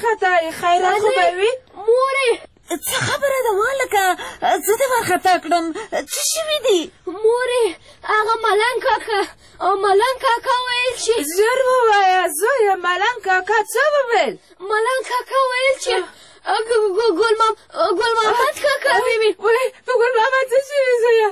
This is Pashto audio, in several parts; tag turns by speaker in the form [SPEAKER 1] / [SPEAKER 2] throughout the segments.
[SPEAKER 1] وارخطایې خیرات خو به وي
[SPEAKER 2] مورې
[SPEAKER 3] څه خبره ده والکه زه دې وارخطا کړم څه شوي دي
[SPEAKER 2] مورې هغه ملنګ کاکا او ملنګ کاکا ویل چې
[SPEAKER 1] ژر ووایه زویه ملنګ کاکا څه وویل
[SPEAKER 2] ملنګ کاکا ویل چې ګل محمد کاکا
[SPEAKER 1] وایي په ګل محمد څه شوي زویه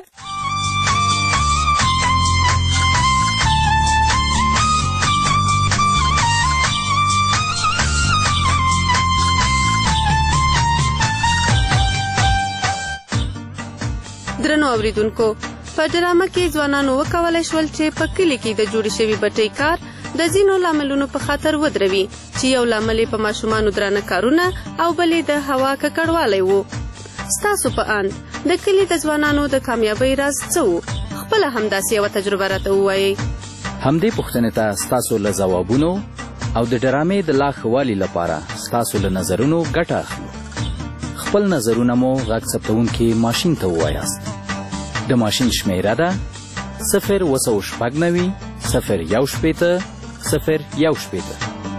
[SPEAKER 4] درنو اوریدونکو په ډرامه کې ځوانانو وکولای شول چې په کلي کې د جوړې شوي بټۍ کار د ځینو لاملونو په خاطر ودروي چې یو لامل یې په ماشومانو درانه کارونه او بل یې د هوا ککړوالی و. ستاسو په اند د کلي د ځوانانو د کامیابۍ راز څه و؟ خپله همداسې یوه تجربه راته ووایئ.
[SPEAKER 5] همدې پوښتنې ته ستاسو له ځوابونو او د ډرامې د لا ښه والي لپاره ستاسو له نظرونو ګټه اخلو. خپل نظرونه مو غږ ثبتونکي ماشین ته ووایاست. د ماشین شمیره ده 090 016 016.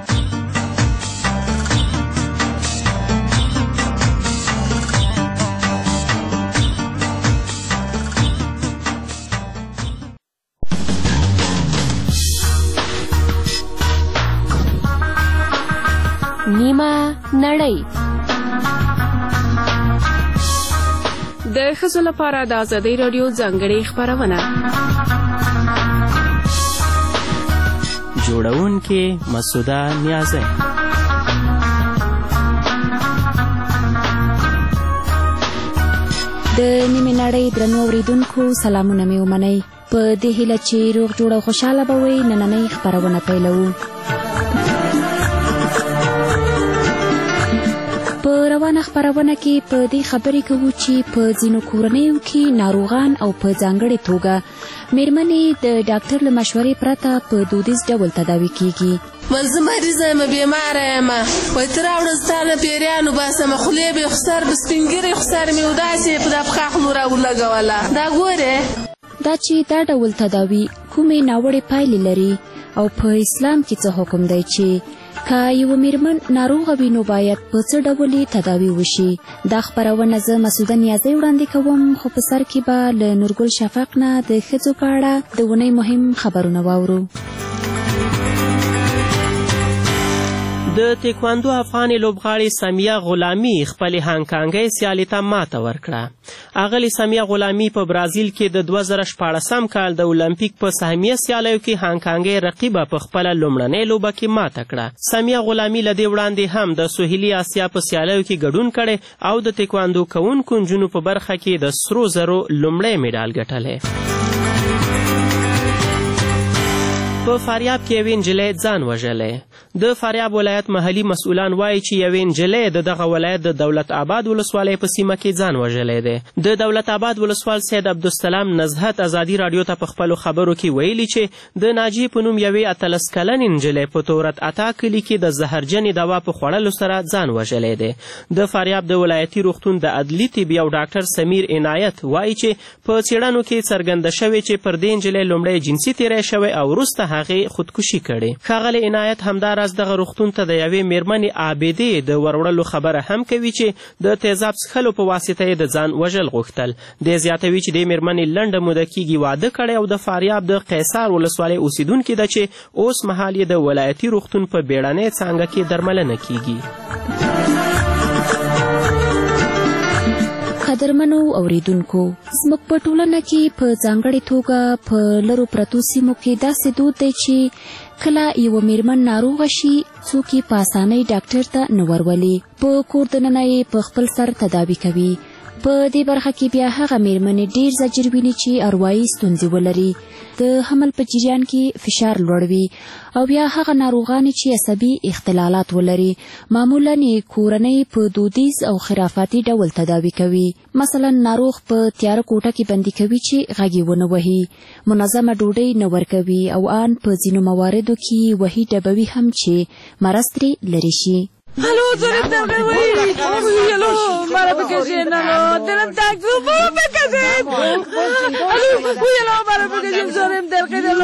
[SPEAKER 2] نیمه نړۍ
[SPEAKER 6] د ښځو لپاره د ازادۍ راډیو ځانګړې خپرونه.
[SPEAKER 7] جوړونکې مسعوده نیازی.
[SPEAKER 8] د نیمې نړۍ درنو اوریدونکو سلامونه مې ومنئ. په دې هیله چې روغ جوړ او خوشحاله به وئ نننۍ خپرونه پیلوو. په روانه خپرونه کې په دې خبرې کوو چې په ځینو کورنیو کې ناروغان او په ځانګړې توګه میرمنې د ډاکټر له مشورې پرته په دودیز ډول تداوي کیږي.
[SPEAKER 1] زه مریضه یم بیماره یم وایي ته راوړه زه تا نه پیریانو باسم خولې به یې خسر به سپینګیرې خسر مې و داسې په دا پښه خولو راولګوله. دا ګورې
[SPEAKER 8] دا چې دا ډول تداوي کومې ناوړې پایلې لري او په اسلام کې څه حکم دی چې که یو میرمن ناروغه وي نو باید په څه ډول تداوي وشي. دا خپرونه زه مسعوده نیازی وړاندې کوم خو په سر کې به له نورګل شفق نه د ښځو په اړه د اونۍ مهم خبرونه واورو.
[SPEAKER 7] د تیکواندو افغاني لوبغاړې سمیه غلامي خپلې هانګکانګۍ سیالۍ ته ماته ورکړه. اغلې سمیه غلامي په برازیل کې د 2014 کال د اولمپیک په سهمیه سیالیو کې هانګکانګۍ رقیبه په خپله لومړنۍ لوبه کې ماته کړه. سمیه غلامي له دې وړاندې هم د سهیلي اسیا په سیالیو کې ګډون کړی او د تیکواندو کوونکو نجونو په برخه کې د سرو زرو لومړی مډال ګټلی. په فاریاب کې یوې نجلۍ ځان وژلی. د فاریاب ولایت محلي مسؤلان وایي چې یوې نجلۍ د دغه ولایت د دولت آباد ولسوالۍ په سیمه کې ځان وژلی دی. د دولت آباد ولسوال سید عبدالسلام نزهت ازادي راډیو ته په خپلو خبرو کې ویلي چې د ناجیې په نوم یوې 18 کلنې نجلۍ په تورت عطا کلي کې د زهرجنې دوا په خوړلو سره ځان وژلی دی. د فاریاب د ولایتي روغتون د عدلي طبي او ډاکټر سمیر عنایت وایي چې په څېړنو کې څرګنده شوې چې پر دې نجلۍ لومړی جنسي تیری شوی او وروسته هغې خودکشي کړې. ښاغلی عنایت همداراز دغه روغتون ته د یوې میرمنې عابدې د وروړلو خبره هم کوي چې د تیزاب څښلو په واسطه یې د ځان وژل غوښتل. دی زیاتوي چې دې میرمنې لنډه موده کېږي واده کړی او د فاریاب د قیصار ولسوالۍ اوسیدونکې ده چې اوس مهال یې د ولایتي روغتون په بیړنۍ څانګه کې درملنه کیږي.
[SPEAKER 8] قدرمنو اوریدونکو زموږ په ټولنه کې په ځانګړې توګه په لرو پرتو سیمو کې داسې دود دی چې کله یوه میرمن ناروغه شي څوک یې په اسانۍ ډاکټر ته نه ورولي. په کور دننه یې په خپل سر تداوي کوي. په دې برخه کې بیا هغه میرمنې ډیر زجر ویني چې اروایي ستونزې ولري. د حمل په جریان کې فشار لوړ وي او بیا هغه ناروغانې چې عصبي اختلالات ولري معمولا یې کورنۍ په دودیز او خرافاتي ډول تداوي کوي. مثلا ناروغ په تیاره کوټه کې بندي کوي چې غږ یې ونه وهي، منظمه ډوډۍ نه ورکوي او ان په ځینو مواردو کې وهي ډبوي هم چې مرض ترې لرې شي.
[SPEAKER 3] الو زورم دلقه وی الو مرا بکشین الو دلم تنگ شد مرا بکشین الو وی الو مرا بکشین زورم دلقه الو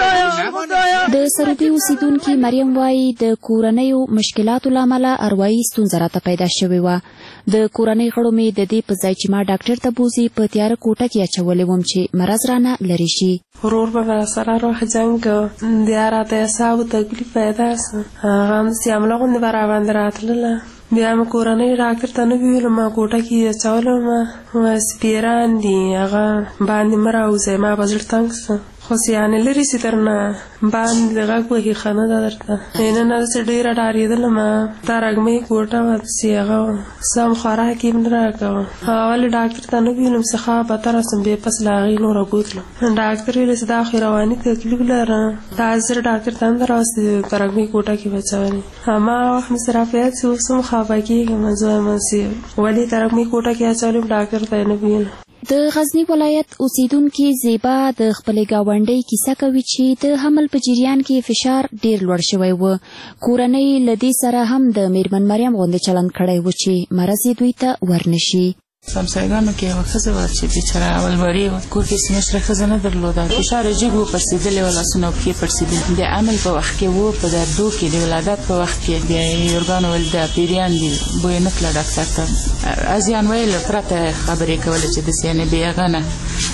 [SPEAKER 3] خدایا.
[SPEAKER 8] د سرودي اوسیدونکي مریم وایي د کورنیو مشکلاتو له امله اروايي ستونزه راته پیدا شوې وه. د کورنۍ غړو مې د دې په ځای چې ما ډاکټر ته بوزي په تیاره کوټه کې اچولې وم چې مرض رانه لرې شي.
[SPEAKER 1] ورور به راسره روح جنګ کوه، بیا راته اعصابو تکلیف پیدا سو، هغه همداسې حمله غوندې به راباندې راتلله. بیا مې کورنۍ ډاکټر ته نه ویلو، ما کوټه کې اچولم، سپیران دي هغه باندې مه راوځئ. ما به زړه تنګ سو، خو یعنې لرې سي درنه باندې غږ وهي ښه نه ده درته. نن داسې ډېره ډارېدلم، دا رګمۍ کوټه وه، داسې هغه سم خوراک یې نه راکوه. هغه ولې ډاکټر ته نه ویلم چې ښه بدتره سم، بې پس له هغې نوره بوتلم. ډاکټر ویلې چې دا خو رواني تکلیف لره، دا زر ډاکټر ته نه راوستې په رګمۍ کوټه کې بچولې. هماغه وخت مې سره په یاد چې اوس هم خفه کېږم، زه وایم چې ولې په رګمۍ کوټه کې اچولې، ډاکټر ته یې نه ویل.
[SPEAKER 8] د غزنی ولایت اوسیدونکي زیبا د خپلې ګاونډۍ کیسه کوي چې د حمل په جریان کې فشار ډیر لوړ شوی و. کورنۍ له دې سره هم د میرمن مریم غوندې چلند کړی و چې مرض یې دوی ته ورنشي.
[SPEAKER 9] سمسایګانو کې یوه ښځه وه چې بېچاره اول وړې وه، کور کې سمشره ښځه نه درلوده، فشار یې جګ و، پړسېدلې وه، لاسونه او پښې پړسېدلې. د عمل په وخت کې و، په دردو کې د ولادت په وخت کې بیا یې ورګانو ویل دا پیریان دي، بوی نه تله ډاکټر ته. ازیان ویل پرته خبرې کولې چې داسې یعنې بې هغه نه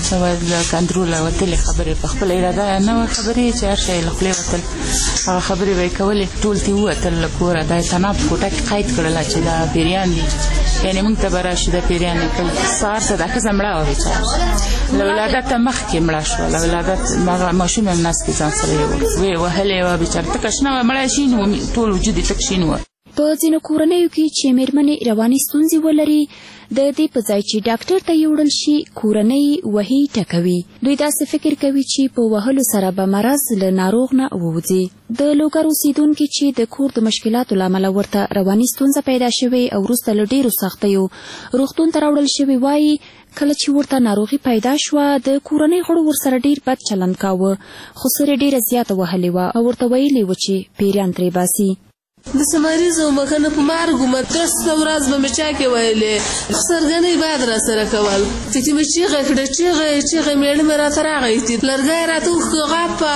[SPEAKER 9] له کنټروله وتلې خبرې، په خپله اراده نه وه خبرې چې هر شی له خولې وتل، هغه خبرې به یې کولې، ټول ترې ووتل له کوره. دا یې تناب کوټه کې قید کړله چې دا پیریان دي، یعنې موږ ته به راشي د پیریان. سهار ته دا ښځه مړه وه بېچاره، له ولادته مخکې مړه شوه، له ولادت هغه ماشوم هم نس کې ځان سره ویې وهلې وه بېچاره، تکه شنه وه، مړه شین و، ټول وجود یې تک شین وه.
[SPEAKER 8] په ځینو کورنیو کې چې میرمنې رواني ستونزې ولري، د دې په ځای چې ډاکټر ته یوړل شي کورنۍ وهي ټکوي. دوی داسې فکر کوي چې په وهلو سره به مرض له ناروغ نه ووځي. د لوګر اوسیدونکي چې د کور د مشکلاتو له امله ورته رواني ستونزه پیدا شوې او وروسته له ډېرو سختیو روغتون ته راوړل شوې، وایي کله چې ورته ناروغي پیدا شوه د کورنۍ غړو ورسره ډېر بد چلند کاوه، خو سر یې ډېره زیاته وهلې وه او ورته ویلې وه چې پیریان ترې باسي.
[SPEAKER 1] داسې مریض وم که نه په مرګ وم، 10 ورځ به مې چا کې ویلې، سرګنۍ باید را سره کول. چې مې چیغه کړه، چیغه میړه مې راته راغی، لرګی راته وښکه، غپه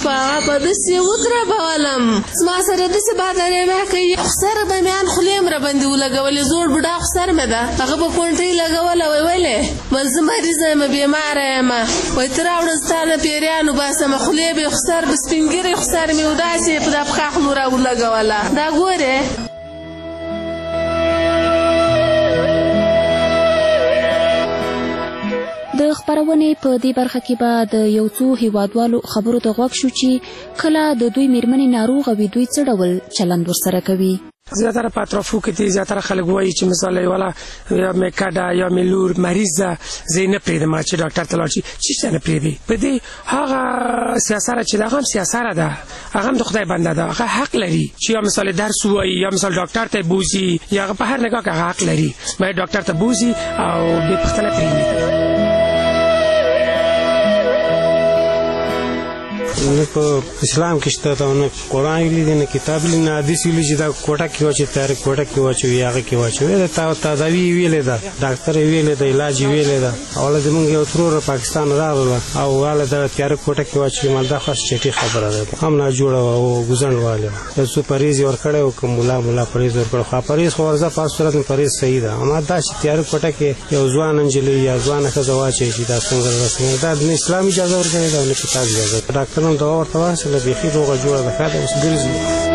[SPEAKER 1] داسې یې ودربولم. زما سره داسې بادرې مې کوي، خسر به مې ان خولې م راباندې ولګولې، زوړ بوډا خسر مې ده، هغه به کونټۍ لګوله. ویلې ویل زه مریضه یم، بیماره یم، وایي ته راوړه ستا نه پیریان وباسم، خولې به یې خسر به سپین ږیرې خسر مې و داسې په دا پښه خولو راولګوله. دا ګوره
[SPEAKER 8] د خپرونې په دې برخه کې به د یو څو هیوادوالو خبرو ته غوږ شو چې کله د دوی میرمنې ناروغه وي دوی څه ډول چلند ورسره کوي.
[SPEAKER 10] زیاتره په اطرافو کې دي زیاتره خلک وایي چې مثلا والا یا مې کډه یا مې لور مریض ده، زه نه پرېږدم چې ډاکټر ته لاړ شي. چېرته نه پرېږدي؟ په دې هغه سیاسره چې هغه هم سیاسره ده، هغه هم د خدای بنده ده، هغه حق لري چې یا مثلا درس ووایي یا مثلا ډاکټر ته بوزي، یا هغه په هر نګاه کې هغه حق لري باید ډاکټر ته بوزي او بې پوښتنه پرېږدي.
[SPEAKER 11] نه په اسلام کې شته ته نه قرآن ویلي دی، نه کتاب ویلي، نه حدیث ویلي چې دا کوټه کې واچوي، تیاره کوټه کې واچوي، هغه کې واچوي. دا تداوي ویلې ده، ډاکټر ویلې ده، علاج ویلې ده. اوله زمونږ یو ترور پاکستان راغله او واله دا تیاره کوټه کې واچوي، ما دا خاص چټي خبره ده، هم نه جوړه او ګزند واله یو څو پریز ورکړی او کوم مولا پریز ورکړ، خو پریز خو ورځه پاس صورت پریز صحیح ده. اما دا چې تیاره کوټه کې یو ځوان انجلۍ یا ځوان ښځه واچوي چې دا څنګه دا د اسلام اجازه ورکړي ده، نه کتاب اجازه. ډاکټر دا ورته وایي چې له بیخي روغه جوړه ده، ښه ده اوس ګرځي.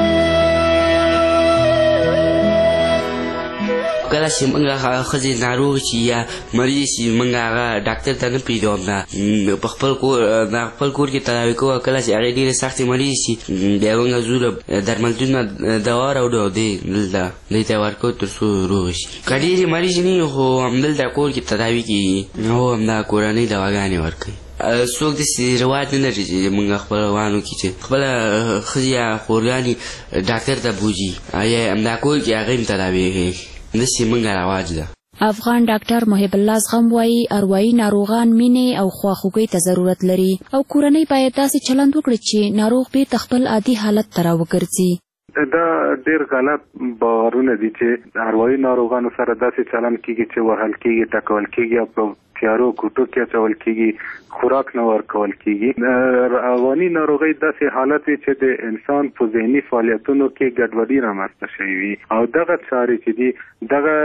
[SPEAKER 12] کله چې موږ هغه ښځې ناروغ شي یا مریض شي موږ هغه ډاکټر ته نه پرېږدو، په خپل کور کې تداوي کوو. کله چې هغې ډېرې سختې مریض شي بیا موږ ځو درملتونونه دوا راوړو دلته دوی ته ورکوو تر څو روغ شي. که ډېرې مریض نه وي خو همدلته کور کې تداوي کېږي، هو همدا کورنۍ دواګانې ورکوي. څوک داسې رواج نه لري چې موږ خپلوانو کې چې خپله ښځې یا خورګانې ډاکټر ته بوځي یا همدا کور کې هغه هم تداوي کوي، داسې موږ رواج ده.
[SPEAKER 8] افغان ډاکټر محب الله زغم وایي اروايي ناروغان مینې او خواخوږۍ ته ضرورت لري او کورنۍ باید داسې چلند وکړي چې ناروغ بیرته خپل عادي حالت ته راوګرځي.
[SPEAKER 13] دا ډېر غلط باورونه دي چې اروايي ناروغانو سره داسې چلن کیږي چې وهل کیږي، ټکول کیږي او په تیارو کوټو کې اچول کیږي، خوراک نه ورکول کیږي. رواني ناروغي داسې حالت وي چې د انسان په ذهني فعالیتونو کې ګډوډي رامنځته شوې وي او دغه چارې چې دي دغه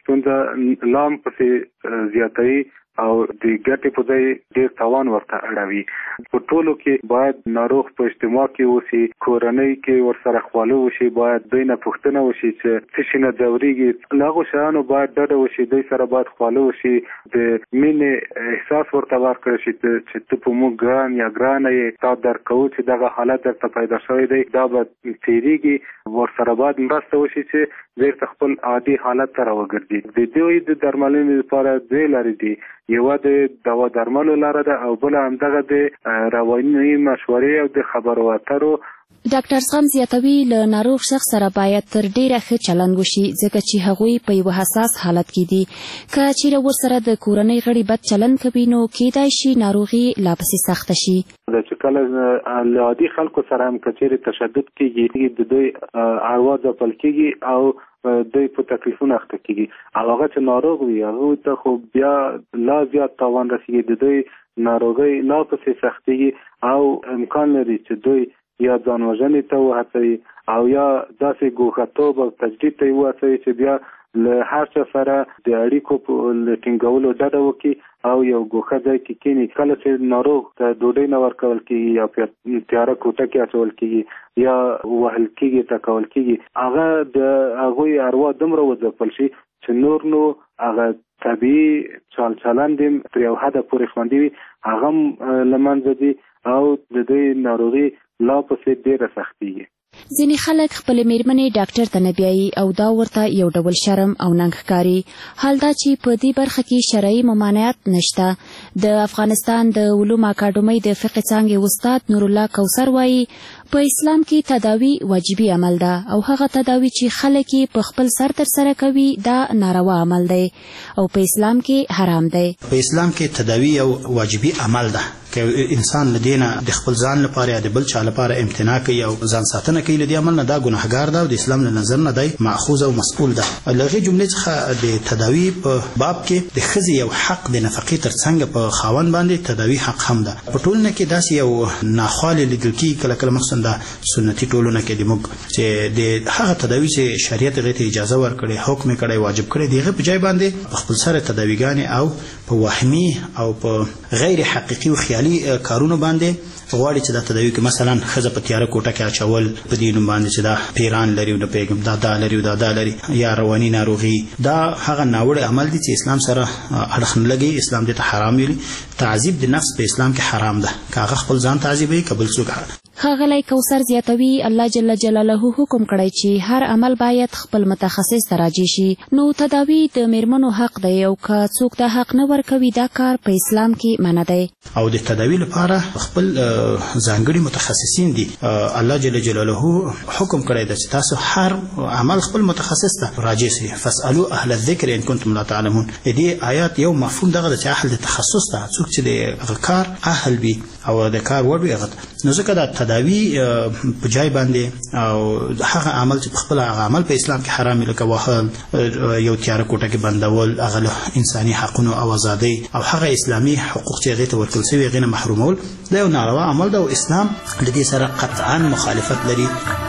[SPEAKER 13] ستونزه لام پسې زیاتوي او د ګټې په ځای ډېر تاوان ورته اړوي. په ټولو کې باید ناروغ په اجتماع کې اوسي، کورنۍ کې ورسره خواله وشي، باید دوی نه پوښتنه وشي چې څه شي نه ځورېږي، له هغو شیانو باید ډډه وشي، دوی سره باید خواله وشي، د مینې احساس ورته ورکړی شي چې ته په موږ ګران یا ګرانه یې، تا درک کوو چې دغه حالت درته پیدا شوی دی، دا به تېرېږي. ورسره باید مرسته وشي چې بیرته خپل عادي حالت ته راوګرځي. د دوی د درملنې لپاره دوی لارې دي، یوه د دوا درملو لاره ده او بله همدغه د رواني مشورې او د خبرو اترو.
[SPEAKER 8] ډاکټر زغم زیاتوي له ناروغ شخص سره باید تر ډیره ښه چلند وشي ځکه چې هغوی په یو حساس حالت کې دي. که چیرې ورسره د کورنۍ غړي بد چلند کوي نو کیدای شي ناروغي لا پسې سخته شي.
[SPEAKER 13] چې کله له عادي خلکو سره هم که چیرې تشدد کیږي، د دوی اروا ځپل کیږي او دوی په تکلیفونو اخته کیږي. هغه چې ناروغ وي هغوی ته خو بیا لا زیات تاوان رسیږي، د دوی ناروغۍ لا پسې سختېږي او امکان لري چې دوی یا ځان وژنې ته وهڅوي او یا داسې ګوښه‌توب او تجدید ته یې وهڅوي چې بیا له هر چا سره د اړیکو په ټینګولو ډډه وکړي او یو ګوښه ځای کې کښېني. کله چې ناروغ ته ډوډۍ نه ورکول کېږي یا په تیاره کوټه کې اچول کېږي یا وهل کېږي، ټکول کېږي، هغه د هغوی اروا دومره وځپل شي چې نور نو هغه طبیعي چال چلند یې تر یو حده پورې خوندي وي، هغه هم له منځه ځي او د دوی ناروغي لا پسې ډېره سختېږي.
[SPEAKER 8] ځینې خلک خپلې میرمنې ډاکټر ته نه بیایي او دا ورته یو ډول شرم او ننګ ښکاري، حال دا چې په دې برخه کې شرعي ممانعت نشته. د افغانستان د علومو اکاډمۍ د فقه څانګې استاد نور الله کوثر وایي په اسلام کې تداوی واجبي عمل ده او هغه تداوی چې خلک په خپل سر ترسره کوي دا ناروا عمل دی او په اسلام کې حرام دی.
[SPEAKER 14] په اسلام کې تداوی یو واجبي عمل ده که انسان لدينا د خپل ځان لپاره یا د بل چا لپاره امتناع کوي او ځان ساتنه کوي، لدې عمل نه دا ګناهګار ده او د اسلام له نظر نه دی ماخوذ او مسئول ده. لغې جملې څخه د تداوی په باب کې د ښځې یو حق د نفقې ترڅنګ په خاوند باندې تداوی حق هم ده. په ټولنه کې داسې یو ناخوالی لیدل کېږي کله کله مخصوصا د سنتي ټولنه کې د موږ چې د هغه تداوی چې شریعت هغې ته اجازه ورکړې، حکم یې کړی، واجب کړی، د هغې په ځای باندې په خپل سره تداویګانې او په وهمي او په غیر حقیقي او خیالي کارونو باندې غواړي چې دا تداوی کې مثلا ښځه په تیاره کوټه کې اچول په دې نوم باندې چې دا پیران لري او نه پوهېږم دا لري او دا لري یا رواني ناروغي، دا هغه ناوړه عمل دی چې اسلام سره اړخ نه لګي. اسلام دې ته حرام ویلي. تعذیب د نفس په اسلام کې حرام ده، که هغه خپل ځان تعذیبوي که بل څوک.
[SPEAKER 8] ښاغلی کوثر زیاتوي الله جل جلاله حکم کړی چې هر عمل باید خپل متخصص ته راجع شي. نو تداوی د میرمنو حق دی او که څوک دا حق نه ورکوي دا کار په اسلام کې منع دی
[SPEAKER 14] او د تداوی لپاره خپل ځانګړي متخصصین دي. الله جل جلاله حکم کړی دی چې تاسو هر عمل خپل متخصص ته راجع شئ. فاسألوا اهل الذکر ان کنتم لا تعلمون. دې آیات یو مفهوم دغه چې اهل د تخصص ته څوک چې د کار اهل وي او د کار وړ وي هغه. نو ځکه دا تداوی په ځای باندې او هغه عمل چې خپل هغه عمل په اسلام کې حرام لکه وهل، یو تیاره کوټه کې بندول، هغه له انساني حقونو او ازادۍ او هغه اسلامي حقوق چې هغې ته ورکړل شوي هغې نه محرومول، دا یو ناروا عمل ده او اسلام له دې سره قطعا مخالفت لري.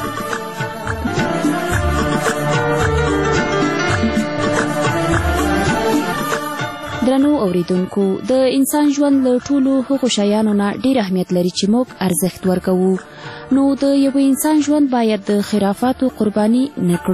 [SPEAKER 8] درنو اوریدونکو، د انسان ژوند له ټولو هغو شیانو نه ډېر اهمیت لري چې موږ ارزښت ورکوو. نو د یو انسان ژوند باید د خرافاتو قرباني نه کړو.